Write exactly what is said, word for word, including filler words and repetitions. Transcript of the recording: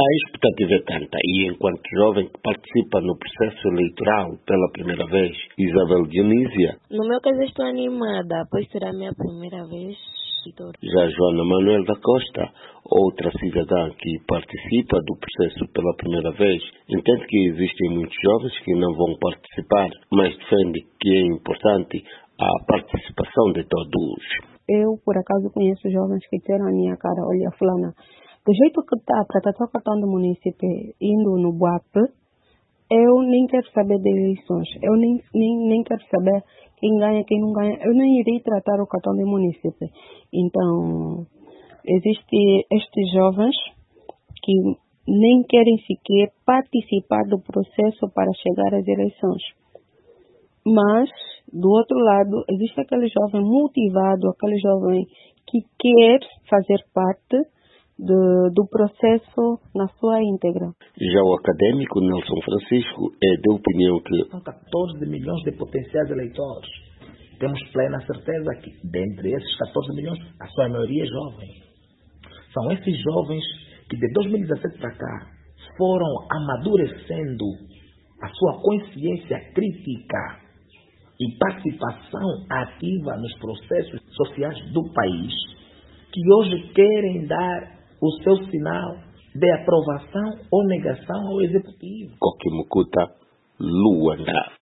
A expectativa é tanta e, enquanto jovem que participa no processo eleitoral pela primeira vez, Isabel Dionísia. No meu caso, estou animada, pois será a minha primeira vez. Já Joana Manuel da Costa, outra cidadã que participa do processo pela primeira vez, entende que existem muitos jovens que não vão participar, mas defende que é importante a participação de todos. Eu, por acaso, conheço jovens que disseram a minha cara, olha, fulana, do jeito que está, para estar o cartão do município indo no B U A P, eu nem quero saber de eleições, eu nem, nem, nem quero saber quem ganha, quem não ganha, eu nem irei tratar o cartão do município. Então, existem estes jovens que nem querem sequer participar do processo para chegar às eleições. Mas, do outro lado, existe aquele jovem motivado, aquele jovem que quer fazer parte Do, do processo na sua íntegra. Já o acadêmico Nelson Francisco é de opinião que são catorze milhões de potenciais eleitores. Temos plena certeza que, dentre esses catorze milhões, a sua maioria é jovem. São esses jovens que, de dois mil e dezassete para cá, foram amadurecendo a sua consciência crítica e participação ativa nos processos sociais do país, que hoje querem dar o seu sinal de aprovação ou negação ao executivo. Coquimucuta, Luanda.